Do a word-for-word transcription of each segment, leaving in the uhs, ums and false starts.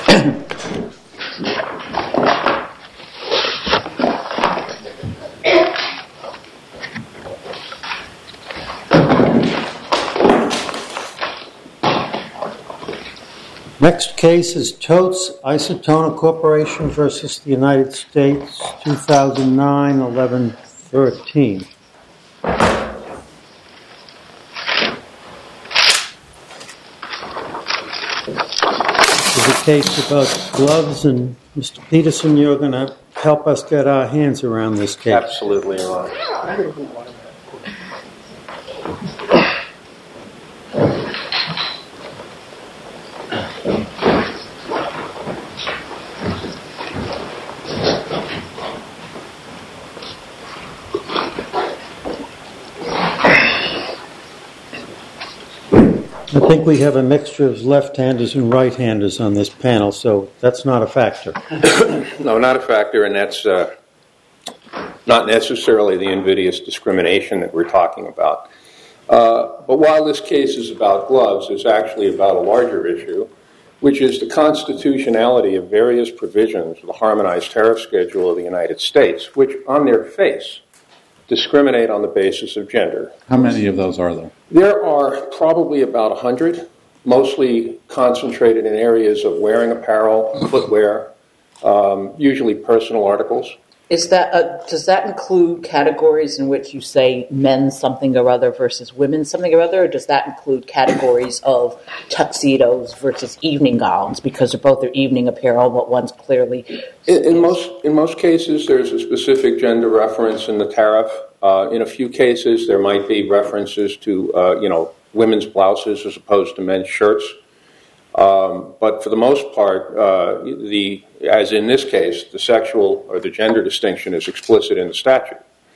Next case is Totes Isotona Corporation versus the United States, two thousand nine, eleven thirteen. This is a case about gloves, and Mister Peterson, you're going to help us get our hands around this case. Absolutely, Your Honor. I think we have a mixture of left-handers and right-handers on this panel, so that's not a factor. No, not a factor, and that's uh, not necessarily the invidious discrimination that we're talking about. Uh, but while this case is about gloves, it's actually about a larger issue, which is the constitutionality of various provisions of the Harmonized Tariff Schedule of the United States, which on their face discriminate on the basis of gender. How many of those are there? There are probably about one hundred, mostly concentrated in areas of wearing apparel, footwear, um, usually personal articles. Is that uh, does that include categories in which you say men something or other versus women something or other, or does that include categories of tuxedos versus evening gowns, because they're both their evening apparel, but one's clearly... In, in most in most cases, there's a specific gender reference in the tariff. Uh, in a few cases, there might be references to uh, you know women's blouses as opposed to men's shirts. Um, but for the most part, uh, the as in this case, the sexual or the gender distinction is explicit in the statute.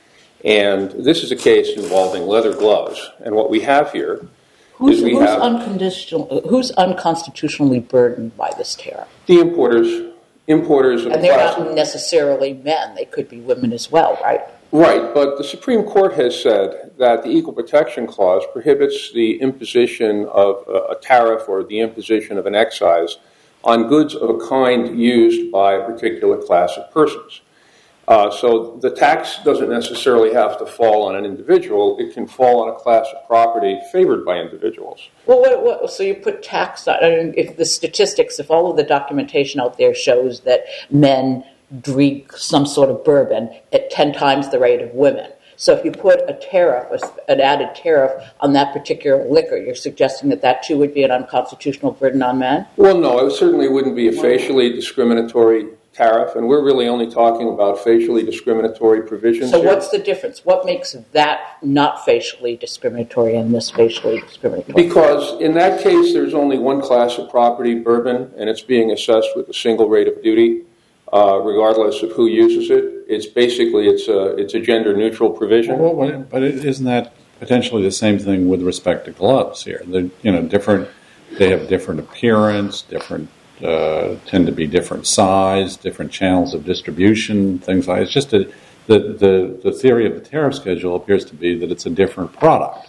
And this is a case involving leather gloves. And what we have here who's, is we who's have... Unconditional, who's unconstitutionally burdened by this tariff? The importers. Importers of And they're plastic. not necessarily men. They could be women as well, right? Right, but the Supreme Court has said that the Equal Protection Clause prohibits the imposition of a tariff or the imposition of an excise on goods of a kind used by a particular class of persons. Uh, so the tax doesn't necessarily have to fall on an individual. It can fall on a class of property favored by individuals. Well, what, what, so you put tax on, I mean, if the statistics, if all of the documentation out there shows that men drink some sort of bourbon at ten times the rate of women. So if you put a tariff, an added tariff on that particular liquor, you're suggesting that that too would be an unconstitutional burden on men? Well, no, it certainly wouldn't be a facially discriminatory tariff, and we're really only talking about facially discriminatory provisions. So here. What's the difference? What makes that not facially discriminatory and this facially discriminatory? Because in that case, there's only one class of property, bourbon, and it's being assessed with a single rate of duty. Uh, regardless of who uses it, it's basically it's a it's a gender neutral provision. Well, but, but isn't that potentially the same thing with respect to gloves here? They're you know different. They have different appearance, different uh, tend to be different size, different channels of distribution, things like. It's just a, the the the theory of the tariff schedule appears to be that it's a different product.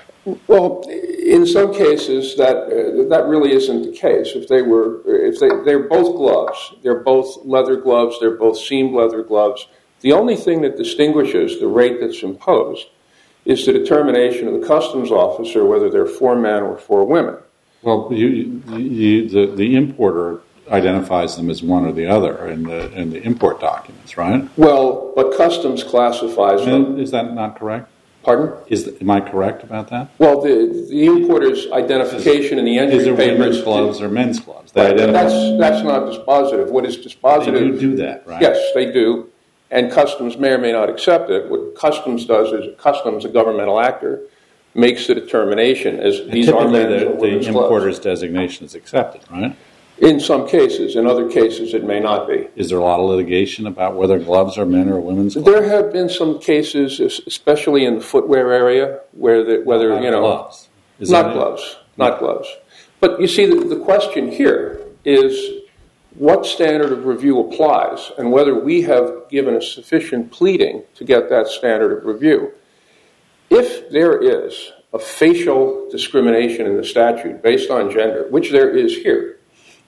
Well, in some cases, that uh, that really isn't the case. If they were, if they they're both gloves, they're both leather gloves, they're both seamed leather gloves. The only thing that distinguishes the rate that's imposed is the determination of the customs officer whether they're for men or for women. Well, you, you, the the importer identifies them as one or the other in the in the import documents, right? Well, but customs classifies them. Is that not correct? Pardon? Is am I correct about that? Well, the the importer's identification in the entry Is there papers women's gloves or men's gloves? Right, that's that's not dispositive. What is dispositive? They do do that, right? Yes, they do, and customs may or may not accept it. What customs does is customs, a governmental actor, makes the determination as And these are typically men's the, or the women's importer's gloves. designation is accepted, right? In some cases, in other cases, it may not be. Is there a lot of litigation about whether gloves are men or women's gloves? There have been some cases, especially in the footwear area, where the, whether not you know, gloves. Is not that gloves, not gloves. But you see, the, the question here is what standard of review applies, and whether we have given a sufficient pleading to get that standard of review. If there is a facial discrimination in the statute based on gender, which there is here,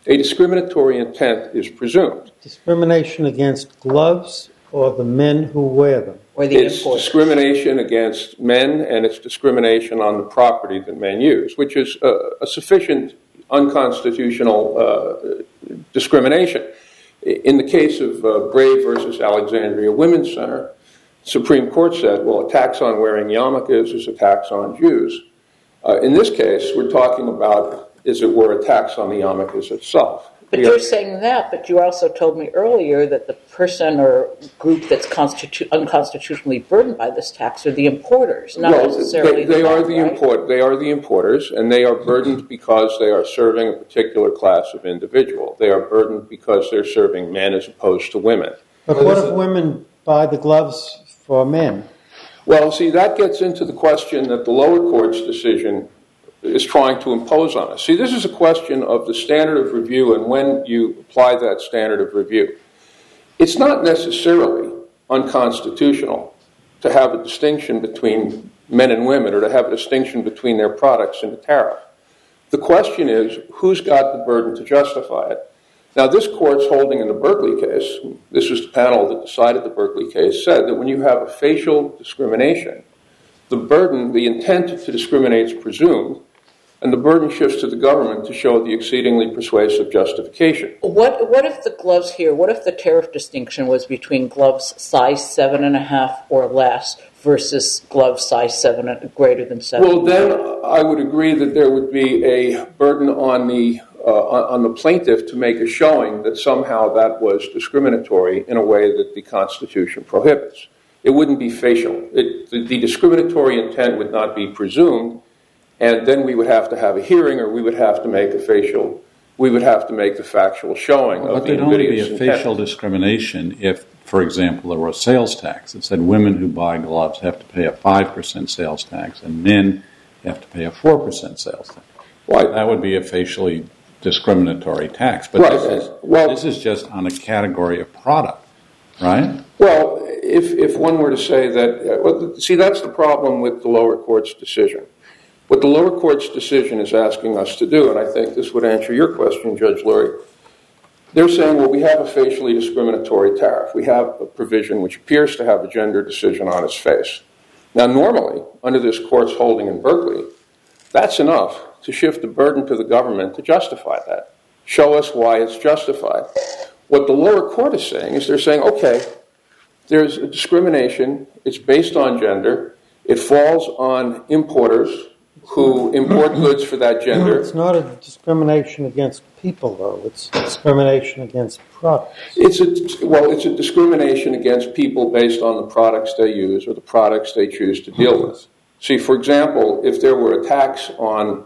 a discriminatory intent is presumed. Discrimination against gloves or the men who wear them? Or the It's importers. discrimination against men, and it's discrimination on the property that men use, which is a, a sufficient unconstitutional uh, discrimination. In the case of uh, Brave versus Alexandria Women's Center, Supreme Court said, well, a tax on wearing yarmulkes is a tax on Jews. Uh, in this case, we're talking about, as it were, a tax on the yarmulkes itself. But you're saying that, but you also told me earlier that the person or group that's constitu- unconstitutionally burdened by this tax are the importers, not well, necessarily they, they the are men, the right? import. They are the importers, and they are burdened because they are serving a particular class of individual. They are burdened because they're serving men as opposed to women. But what if women buy the gloves for men? Well, see, that gets into the question that the lower court's decision is trying to impose on us. See, this is a question of the standard of review and when you apply that standard of review. It's not necessarily unconstitutional to have a distinction between men and women or to have a distinction between their products in the tariff. The question is, who's got the burden to justify it? Now, this court's holding in the Berkeley case, this was the panel that decided the Berkeley case, said that when you have a facial discrimination, the burden, the intent to discriminate is presumed, and the burden shifts to the government to show the exceedingly persuasive justification. What what if the gloves here, what if the tariff distinction was between gloves size seven and a half or less versus gloves size seven and greater than seven? Well, then I would agree that there would be a burden on the uh, on the plaintiff to make a showing that somehow that was discriminatory in a way that the Constitution prohibits. It wouldn't be facial. It, the, the discriminatory intent would not be presumed, and then we would have to have a hearing, or we would have to make a facial, we would have to make the factual showing But of the there'd only be invidious a intent. facial discrimination if, for example, there were a sales tax that said women who buy gloves have to pay a five percent sales tax and men have to pay a four percent sales tax. Right. That would be a facially discriminatory tax. But Right. this, is, Well- this is just on a category of product, right? Well, if, if one were to say that, uh, well, see, that's the problem with the lower court's decision. What the lower court's decision is asking us to do, and I think this would answer your question, Judge Lurie, they're saying, well, we have a facially discriminatory tariff. We have a provision which appears to have a gender decision on its face. Now, normally, under this court's holding in Berkeley, that's enough to shift the burden to the government to justify that. Show us why it's justified. What the lower court is saying is they're saying, okay, there's a discrimination. It's based on gender. It falls on importers who import goods for that gender. It's not a discrimination against people, though. It's discrimination against products. It's a, well, it's a discrimination against people based on the products they use or the products they choose to deal with. See, for example, if there were a tax on,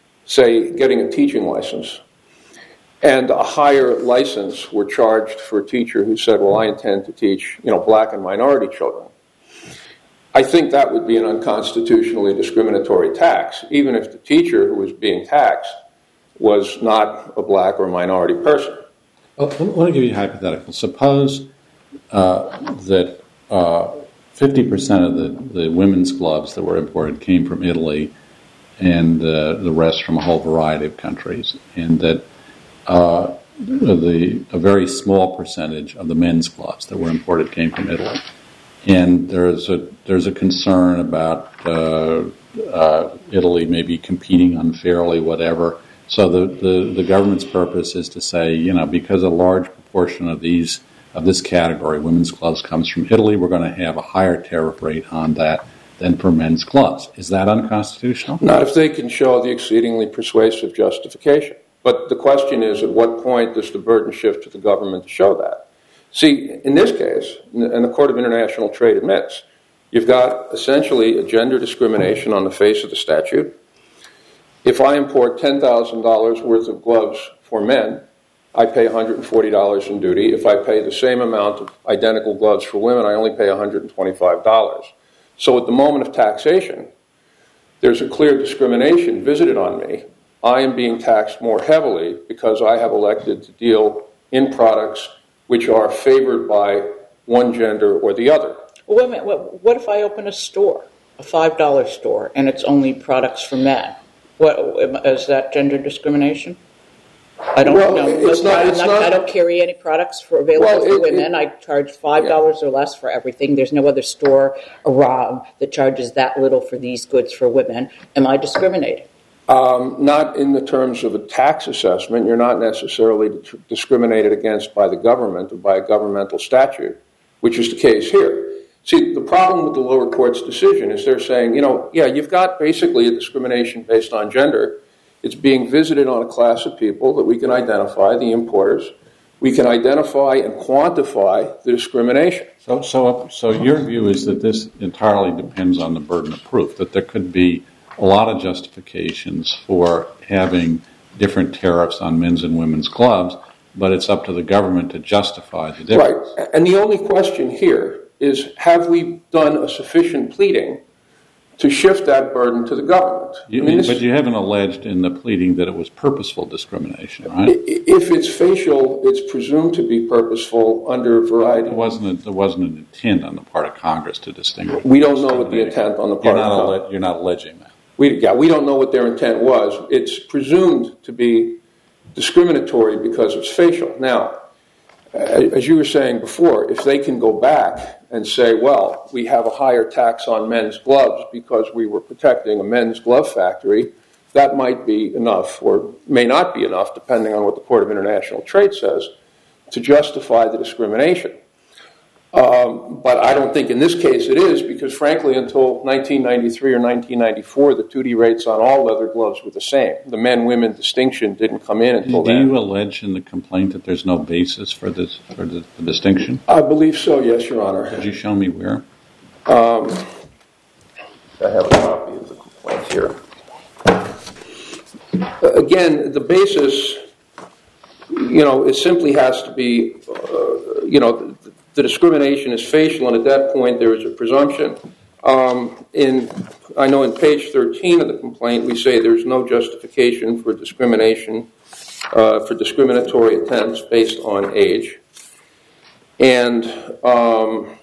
say, getting a teaching license, and a higher license were charged for a teacher who said, well, I intend to teach, you know, black and minority children, I think that would be an unconstitutionally discriminatory tax, even if the teacher who was being taxed was not a black or minority person. Well, I want to give you a hypothetical. Suppose uh, that uh, fifty percent of the, the women's gloves that were imported came from Italy and uh, the rest from a whole variety of countries, and that uh, the a very small percentage of the men's gloves that were imported came from Italy. And there's a there's a concern about uh, uh, Italy maybe competing unfairly, whatever. So the, the, the government's purpose is to say, you know, because a large proportion of these of this category, women's gloves, comes from Italy, we're going to have a higher tariff rate on that than for men's gloves. Is that unconstitutional? Not if they can show the exceedingly persuasive justification. But the question is, at what point does the burden shift to the government to show that? See, in this case, and the Court of International Trade admits, you've got essentially a gender discrimination on the face of the statute. If I import ten thousand dollars worth of gloves for men, I pay one hundred forty dollars in duty. If I pay the same amount of identical gloves for women, I only pay one hundred twenty-five dollars. So at the moment of taxation, there's a clear discrimination visited on me. I am being taxed more heavily because I have elected to deal in products which are favored by one gender or the other. Well, wait a minute. What, what if I open a store, a five dollar store, and it's only products for men? What, is that gender discrimination? I don't Well, know. it's not- I'm it's not, not- I don't carry any products for available Well, for it- women. it- I charge five dollars Yeah. or less for everything. There's no other store around that charges that little for these goods for women. Am I discriminating? Um, not in the terms of a tax assessment. You're not necessarily discriminated against by the government or by a governmental statute, which is the case here. See, the problem with the lower court's decision is they're saying, you know, yeah, you've got basically a discrimination based on gender. It's being visited on a class of people that we can identify, the importers. We can identify and quantify the discrimination. So, so, so your view is that this entirely depends on the burden of proof, that there could be a lot of justifications for having different tariffs on men's and women's gloves, but it's up to the government to justify the difference. Right. And the only question here is, have we done a sufficient pleading to shift that burden to the government? You, I mean, this, but you haven't alleged in the pleading that it was purposeful discrimination, right? if it's facial, it's presumed to be purposeful under a variety. There wasn't, a, there wasn't an intent on the part of Congress to distinguish. We don't know what the intent on the part you're not of alle- You're not alleging that. We, yeah, we don't know what their intent was. It's presumed to be discriminatory because it's facial. Now, as you were saying before, if they can go back and say, well, we have a higher tax on men's gloves because we were protecting a men's glove factory, that might be enough, or may not be enough, depending on what the Court of International Trade says, to justify the discrimination. Um, but I don't think in this case it is, because frankly, until nineteen ninety-three or nineteen ninety-four, the duty rates on all leather gloves were the same. The men-women distinction didn't come in until Do then. you allege in the complaint that there's no basis for this for the, the distinction? I believe so, yes, Your Honor. Could you show me where? Um, I have a copy of the complaint here. Uh, again, the basis, you know, it simply has to be, uh, you know, the, the discrimination is facial, and at that point there is a presumption. Um, in, I know in page thirteen of the complaint we say there's no justification for discrimination, uh, for discriminatory attempts based on age. And um,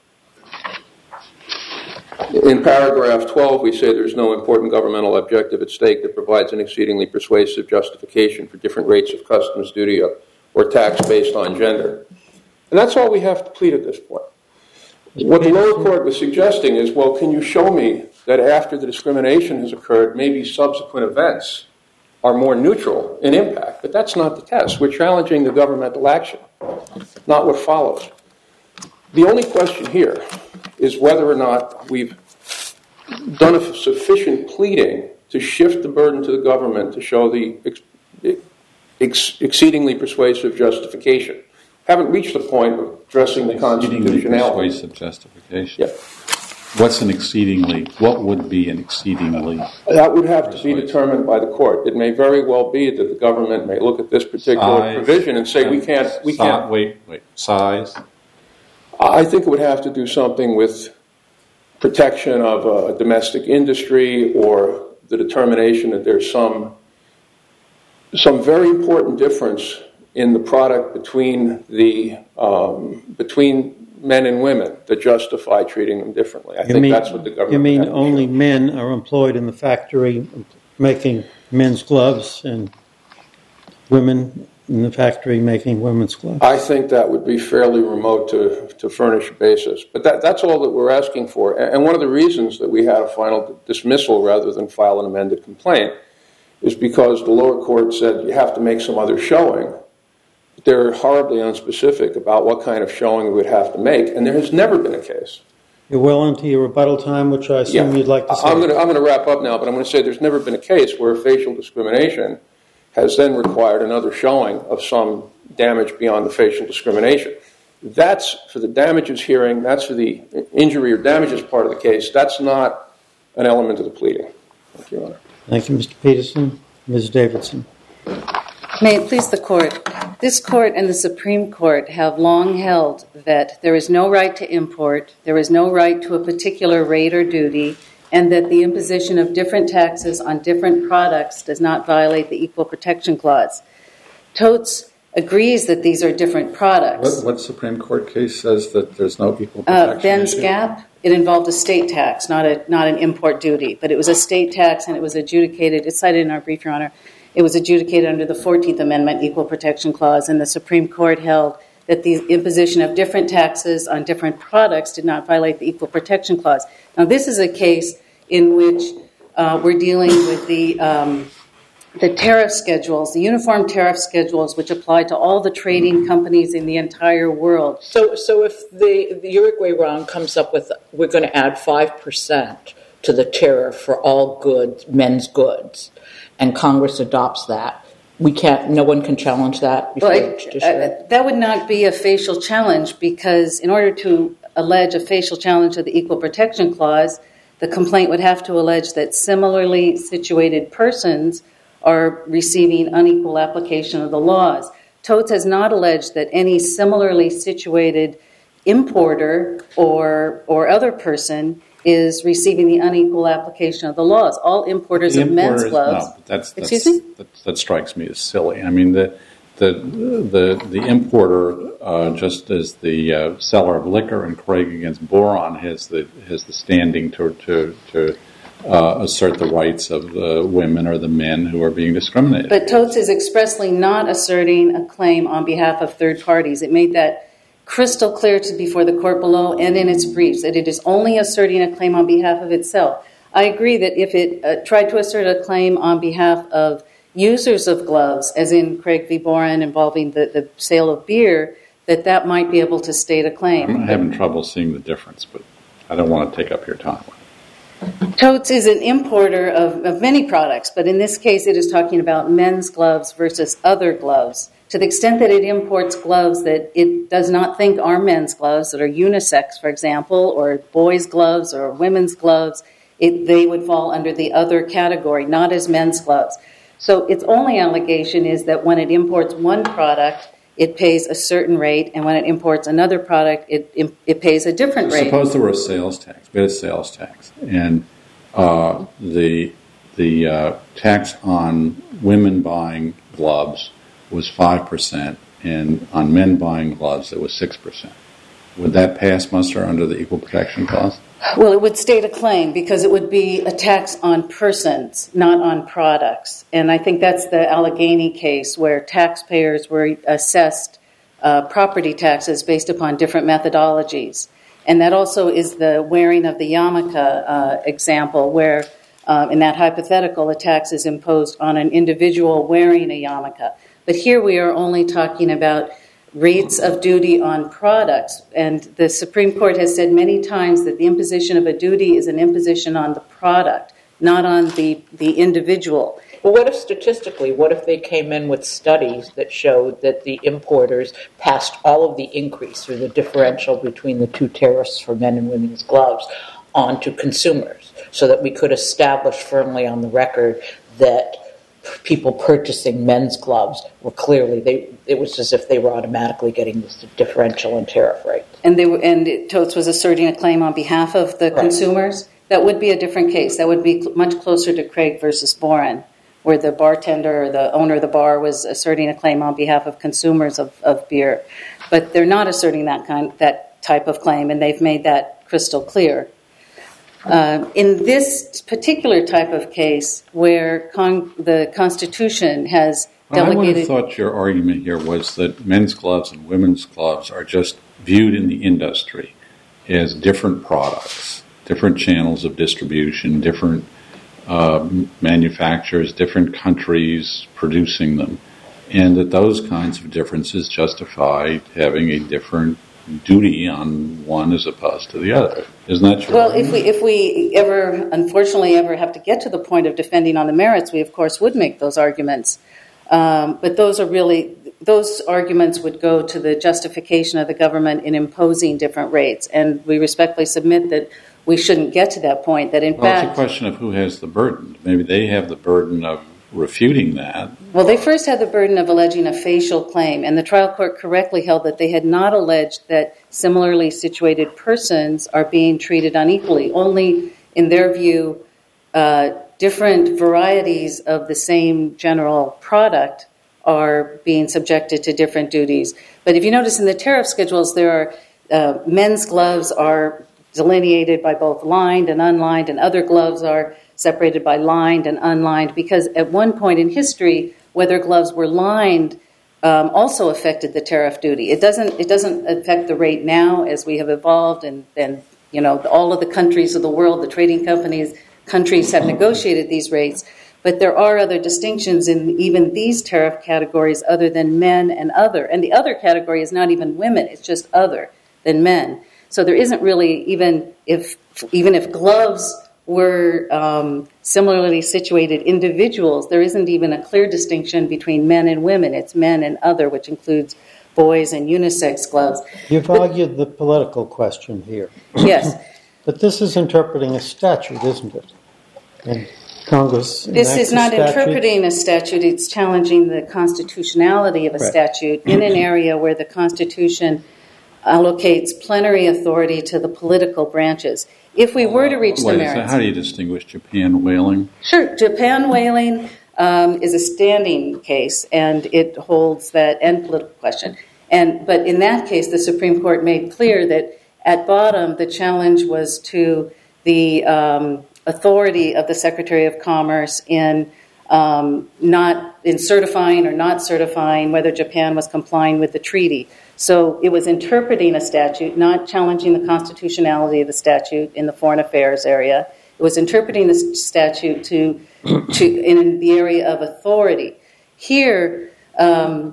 in paragraph twelve, we say there's no important governmental objective at stake that provides an exceedingly persuasive justification for different rates of customs duty or tax based on gender. And that's all we have to plead at this point. What the lower court was suggesting is, well, can you show me that after the discrimination has occurred, maybe subsequent events are more neutral in impact? But that's not the test. We're challenging the governmental action, not what follows. The only question here is whether or not we've done a sufficient pleading to shift the burden to the government to show the ex- ex- exceedingly persuasive justification. Haven't reached the point of addressing the Exceedingly constitutionality. persuasive justification. Yeah. What's an exceedingly, what would be an exceedingly? That would have to be Persuasive. determined by the court. It may very well be that the government may look at this particular Size, provision and say we can't, we si- can't. Wait, wait, size? I think it would have to do something with protection of a domestic industry, or the determination that there's some some very important difference in the product between the um, between men and women that justify treating them differently. I You think mean, that's what the government. you mean has to only show. men are employed in the factory making men's gloves and women in the factory making women's gloves? I think that would be fairly remote to, to furnish a basis. But that, that's all that we're asking for. And one of the reasons that we had a final dismissal rather than file an amended complaint is because the lower court said you have to make some other showing. They're horribly unspecific about what kind of showing we would have to make, and there has never been a case. You're well into your rebuttal time, which I assume you'd like to say. I'm going to I'm going to wrap up now, but I'm going to say there's never been a case where facial discrimination has then required another showing of some damage beyond the facial discrimination. That's for the damages hearing. That's for the injury or damages part of the case. That's not an element of the pleading. Thank you, Your Honor. Thank you, Mister Peterson. Miz Davidson. May it please the Court. This Court and the Supreme Court have long held that there is no right to import, there is no right to a particular rate or duty, and that the imposition of different taxes on different products does not violate the Equal Protection Clause. Totes agrees that these are different products. What, what Supreme Court case says that there's no equal Uh, protection? Ben's issue? Gap, it involved a state tax, not a not an import duty, but it was a state tax and it was adjudicated, it's cited in our brief, Your Honor, It was adjudicated under the fourteenth Amendment Equal Protection Clause, and the Supreme Court held that the imposition of different taxes on different products did not violate the Equal Protection Clause. Now, this is a case in which uh, we're dealing with the um, the tariff schedules, the uniform tariff schedules, which apply to all the trading companies in the entire world. So, so if the, the Uruguay round comes up with, we're going to add five percent to the tariff for all goods, men's goods, and Congress adopts that, we can't, no one can challenge that before well, the judiciary? Uh, that would not be a facial challenge, because in order to allege a facial challenge of the Equal Protection Clause, the complaint would have to allege that similarly situated persons are receiving unequal application of the laws. Totes has not alleged that any similarly situated importer or or other person is receiving the unequal application of the laws. All importers the of men's importers, gloves. No, that's, that's, excuse me? That, that strikes me as silly. I mean, the the the the importer, uh, just as the uh, seller of liquor in Craig against Boron has the has the standing to to to. Uh, assert the rights of the women or the men who are being discriminated. But Totes is expressly not asserting a claim on behalf of third parties. It made that crystal clear to before the court below and in its briefs that it is only asserting a claim on behalf of itself. I agree that if it uh, tried to assert a claim on behalf of users of gloves, as in Craig v. Boron involving the, the sale of beer, that that might be able to state a claim. I'm having trouble seeing the difference, but I don't want to take up your time. Totes is an importer of, of many products, but in this case it is talking about men's gloves versus other gloves. To the extent that it imports gloves that it does not think are men's gloves, that are unisex, for example, or boys' gloves or women's gloves, it, they would fall under the other category, not as men's gloves. So its only allegation is that when it imports one product, it pays a certain rate, and when it imports another product, it it pays a different rate. Suppose there were a sales tax. We had a sales tax, and uh, the the uh, tax on women buying gloves was five percent, and on men buying gloves it was six percent. Would that pass muster under the Equal Protection Clause? Well, it would state a claim because it would be a tax on persons, not on products. And I think that's the Allegheny case where taxpayers were assessed uh, property taxes based upon different methodologies. And that also is the wearing of the yarmulke uh, example where uh, in that hypothetical a tax is imposed on an individual wearing a yarmulke. But here we are only talking about rates of duty on products. And the Supreme Court has said many times that the imposition of a duty is an imposition on the product, not on the, the individual. Well, what if statistically, what if they came in with studies that showed that the importers passed all of the increase or the differential between the two tariffs for men and women's gloves on to consumers so that we could establish firmly on the record that people purchasing men's gloves were clearly, they it was as if they were automatically getting this differential in tariff rate. And they were, and Totes was asserting a claim on behalf of the right. consumers? That would be a different case. That would be much closer to Craig versus Boron, where the bartender or the owner of the bar was asserting a claim on behalf of consumers of, of beer. But they're not asserting that kind, that type of claim, and they've made that crystal clear. Uh, in this particular type of case, where con- the Constitution has well, delegated... I would have thought your argument here was that men's gloves and women's gloves are just viewed in the industry as different products, different channels of distribution, different uh, manufacturers, different countries producing them, and that those kinds of differences justify having a different duty on one as opposed to the other. Isn't that true? Well, if we if we ever, unfortunately, ever have to get to the point of defending on the merits, we, of course, would make those arguments. Um, but those are really, those arguments would go to the justification of the government in imposing different rates. And we respectfully submit that we shouldn't get to that point, that in well, fact... it's a question of who has the burden. Maybe they have the burden of refuting that. Well, they first had the burden of alleging a facial claim, and the trial court correctly held that they had not alleged that similarly situated persons are being treated unequally. Only, in their view, uh, different varieties of the same general product are being subjected to different duties. But if you notice in the tariff schedules, there are uh, men's gloves are delineated by both lined and unlined, and other gloves are separated by lined and unlined, because at one point in history, whether gloves were lined um, also affected the tariff duty. It doesn't. It doesn't affect the rate now as we have evolved, and and you know all of the countries of the world, the trading companies, countries have negotiated these rates. But there are other distinctions in even these tariff categories other than men and other. And the other category is not even women, it's just other than men. So there isn't really, even if even if gloves were um, similarly situated individuals, there isn't even a clear distinction between men and women. It's men and other, which includes boys and unisex gloves. You've but, argued the political question here. Yes. But this is interpreting a statute, isn't it? And Congress This is not interpreting a statute, it's challenging the constitutionality of a right. statute in an area where the Constitution allocates plenary authority to the political branches. If we were to reach Wait, the merits... So how do you distinguish Japan whaling? Sure. Japan whaling um, is a standing case, and it holds that, and political question. And But in that case, the Supreme Court made clear that at bottom, the challenge was to the... Um, authority of the Secretary of Commerce in um, not in certifying or not certifying whether Japan was complying with the treaty. So it was interpreting a statute, not challenging the constitutionality of the statute in the foreign affairs area. It was interpreting the statute to, to in the area of authority. Here, um,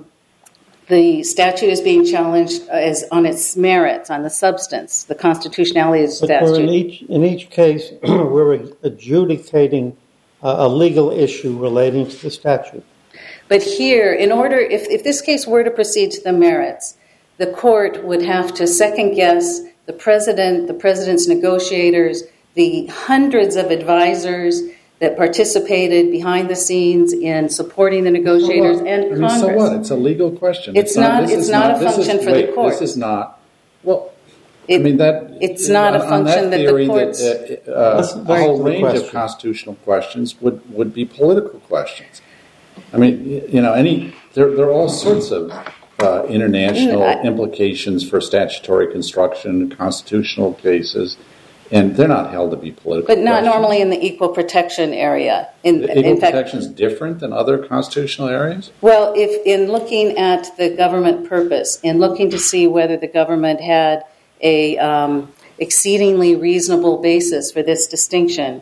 the statute is being challenged as on its merits, on the substance, the constitutionality of the statute. But in each, in each case, we're adjudicating uh, a legal issue relating to the statute. But here, in order, if, if this case were to proceed to the merits, the court would have to second-guess the president, the president's negotiators, the hundreds of advisors that participated behind the scenes in supporting the negotiators so and I mean, Congress. So what? It's a legal question. It's, it's not. not it's not, not a function is, for wait, the court. This is not. Well, it, I mean that. It's not on, a function that, that the courts. That, uh, uh, a whole range question. of constitutional questions would, would be political questions. I mean, you know, any there there are all sorts of uh, international I, implications for statutory construction, constitutional cases. And they're not held to be political But not questions. normally in the equal protection area. In, the equal in fact, protection is different than other constitutional areas? Well, if in looking at the government purpose, in looking to see whether the government had a um, exceedingly reasonable basis for this distinction,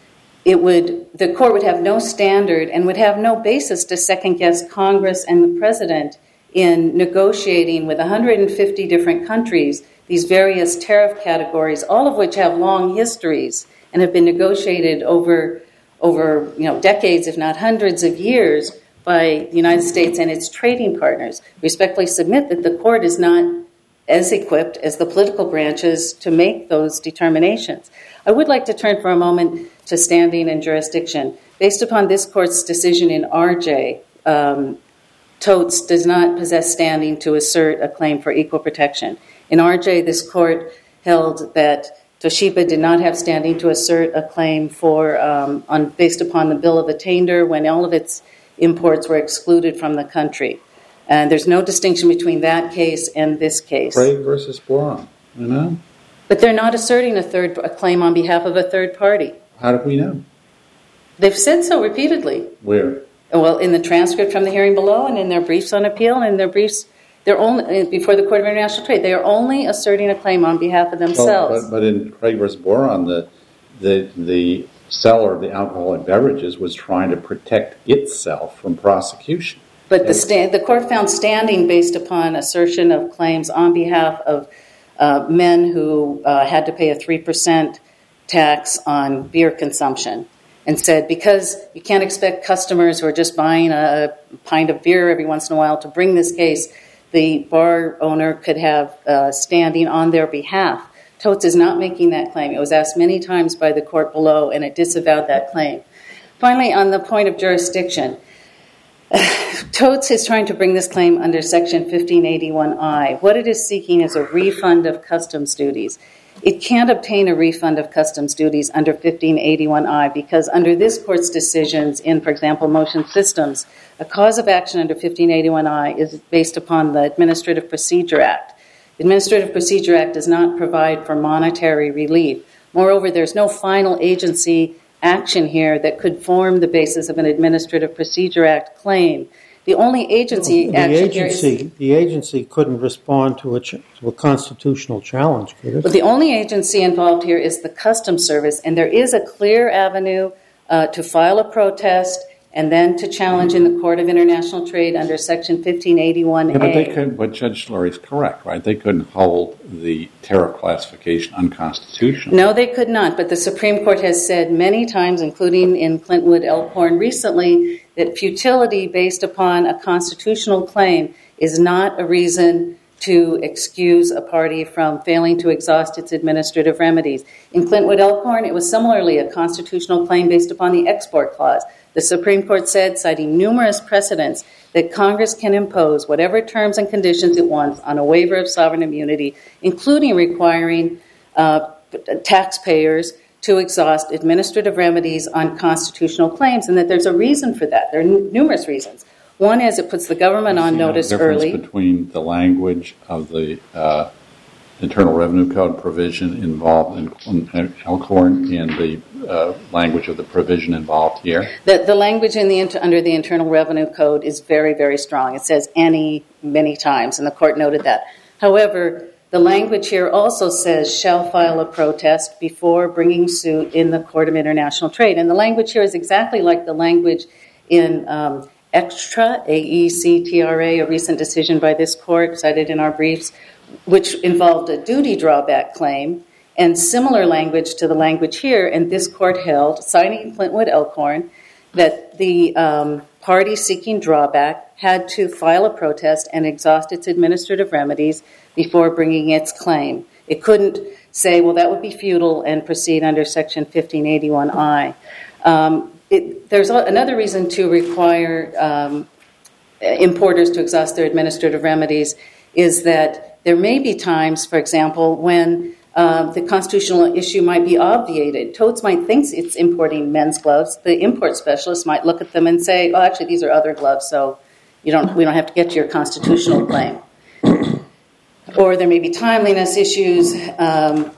it would the court would have no standard and would have no basis to second-guess Congress and the president in negotiating with one hundred fifty different countries these various tariff categories, all of which have long histories and have been negotiated over, over you know, decades, if not hundreds of years, by the United States and its trading partners. Respectfully submit that the court is not as equipped as the political branches to make those determinations. I would like to turn for a moment to standing and jurisdiction. Based upon this court's decision in R J, um, Totes does not possess standing to assert a claim for equal protection. In R J, this court held that Toshiba did not have standing to assert a claim for um, on based upon the bill of attainder when all of its imports were excluded from the country. And there's no distinction between that case and this case. Craig versus Boron, you know? But they're not asserting a third a claim on behalf of a third party. How do we know? They've said so repeatedly. Where? Well, in the transcript from the hearing below and in their briefs on appeal and in their briefs they're only before the Court of International Trade. They are only asserting a claim on behalf of themselves. Well, but, but in Craig versus Boron, the, the, the seller of the alcoholic beverages was trying to protect itself from prosecution. But the, sta- the court found standing based upon assertion of claims on behalf of uh, men who uh, had to pay a three percent tax on beer consumption and said because you can't expect customers who are just buying a pint of beer every once in a while to bring this case, the bar owner could have uh, standing on their behalf. Totes is not making that claim. It was asked many times by the court below, and it disavowed that claim. Finally, on the point of jurisdiction, Totes is trying to bring this claim under Section fifteen eighty-one I. What it is seeking is a refund of customs duties. It can't obtain a refund of customs duties under fifteen eighty-one I because under this court's decisions in, for example, Motion Systems, a cause of action under fifteen eighty-one I is based upon the Administrative Procedure Act. The Administrative Procedure Act does not provide for monetary relief. Moreover, there's no final agency action here that could form the basis of an Administrative Procedure Act claim. The only agency the action agency, here is... The agency couldn't respond to a, ch- to a constitutional challenge, could it? But the only agency involved here is the Customs Service, and there is a clear avenue uh, to file a protest and then to challenge in the Court of International Trade under Section fifteen eighty-one A. Yeah, but they could. But Judge Lurie is correct, right? They couldn't hold the tariff classification unconstitutional. No, they could not. But the Supreme Court has said many times, including in Clintwood Elkhorn recently, that futility based upon a constitutional claim is not a reason to excuse a party from failing to exhaust its administrative remedies. In Clintwood Elkhorn, it was similarly a constitutional claim based upon the export clause. The Supreme Court said, citing numerous precedents, that Congress can impose whatever terms and conditions it wants on a waiver of sovereign immunity, including requiring uh, taxpayers to exhaust administrative remedies on constitutional claims, and that there's a reason for that. There are n- numerous reasons. One is it puts the government on notice early. The difference between the language of the uh, Internal Revenue Code provision involved in, in Elkhorn and the uh, language of the provision involved here? The, the language in the inter, under the Internal Revenue Code is very, very strong. It says any many times, and the court noted that. However, the language here also says shall file a protest before bringing suit in the Court of International Trade. And the language here is exactly like the language in um, Extra, A E C T R A, a recent decision by this court cited in our briefs, which involved a duty drawback claim, and similar language to the language here. And this court held, citing Clintwood Elkhorn, that the um, party seeking drawback had to file a protest and exhaust its administrative remedies before bringing its claim. It couldn't say, well, that would be futile and proceed under Section fifteen eighty-one I. Um, it, there's another reason to require um, importers to exhaust their administrative remedies is that there may be times, for example, when uh, the constitutional issue might be obviated. Totes might think it's importing men's gloves. The import specialist might look at them and say, oh, actually, these are other gloves, so you don't, we don't have to get to your constitutional claim. Or there may be timeliness issues, um,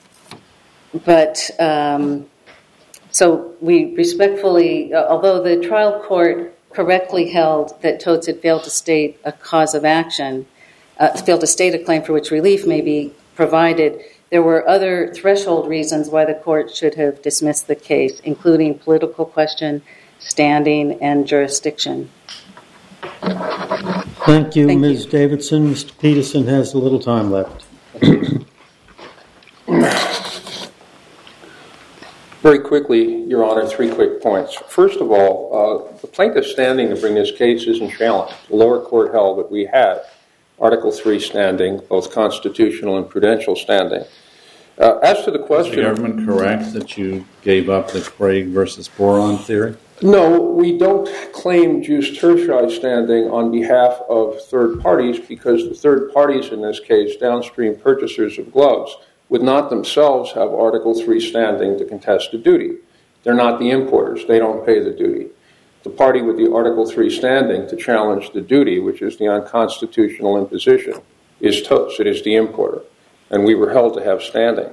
but um, so we respectfully, uh, although the trial court correctly held that Totes had failed to state a cause of action, uh, failed to state a claim for which relief may be provided, there were other threshold reasons why the court should have dismissed the case, including political question, standing, and jurisdiction. Thank you, Thank Miz you. Davidson. Mister Peterson has a little time left. Very quickly, Your Honor, three quick points. First of all, uh, the plaintiff's standing to bring this case isn't challenged. The lower court held that we had Article three standing, both constitutional and prudential standing. Uh, as to the question... Is the government correct that you gave up the Craig versus Boron theory? No, we don't claim jus tertiae standing on behalf of third parties because the third parties in this case, downstream purchasers of gloves, would not themselves have Article three standing to contest a duty. They're not the importers. They don't pay the duty. The party with the Article three standing to challenge the duty, which is the unconstitutional imposition, is Totes. It is the importer. And we were held to have standing.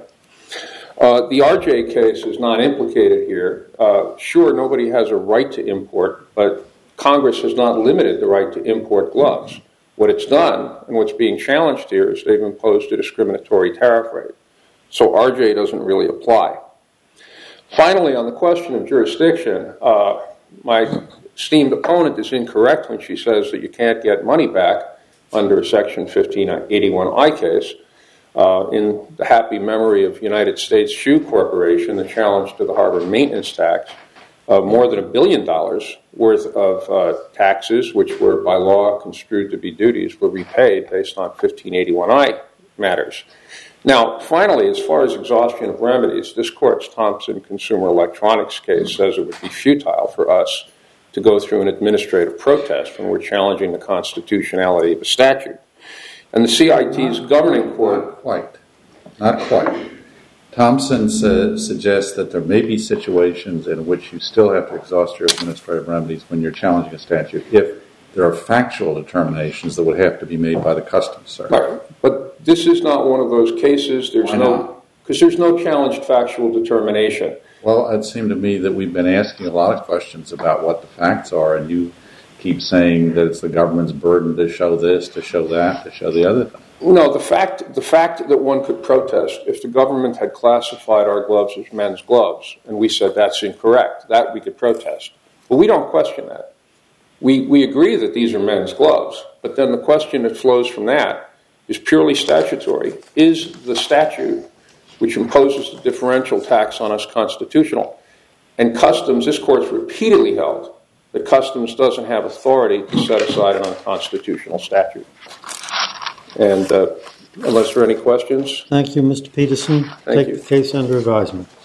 Uh, the R J case is not implicated here. Uh, sure, nobody has a right to import, but Congress has not limited the right to import gloves. What it's done, and what's being challenged here, is they've imposed a discriminatory tariff rate. So R J doesn't really apply. Finally, on the question of jurisdiction, uh, my esteemed opponent is incorrect when she says that you can't get money back under Section fifteen eighty-one I case. Uh, in the happy memory of United States Shoe Corporation, the challenge to the harbor maintenance tax, uh, more than a billion dollars worth of uh, taxes, which were by law construed to be duties, were repaid based on fifteen eighty-one I matters. Now, finally, as far as exhaustion of remedies, this court's Thompson Consumer Electronics case says it would be futile for us to go through an administrative protest when we're challenging the constitutionality of a statute. And the C I T's governing court... Not quite. Not quite. Thompson sa- suggests that there may be situations in which you still have to exhaust your administrative remedies when you're challenging a statute if there are factual determinations that would have to be made by the Customs Service. Right. But this is not one of those cases. There's Why no... not? Because there's no challenged factual determination. Well, it seemed to me that we've been asking a lot of questions about what the facts are, and you keep saying that it's the government's burden to show this, to show that, to show the other thing. No, the fact the fact that one could protest if the government had classified our gloves as men's gloves, and we said that's incorrect, that we could protest. But we don't question that. We, we agree that these are men's gloves, but then the question that flows from that is purely statutory. Is the statute, which imposes the differential tax on us, constitutional? And Customs, this court's repeatedly held that Customs doesn't have authority to set aside an unconstitutional statute. And uh, unless there are any questions. Thank you, Mister Peterson. Thank Take you. the case under advisement.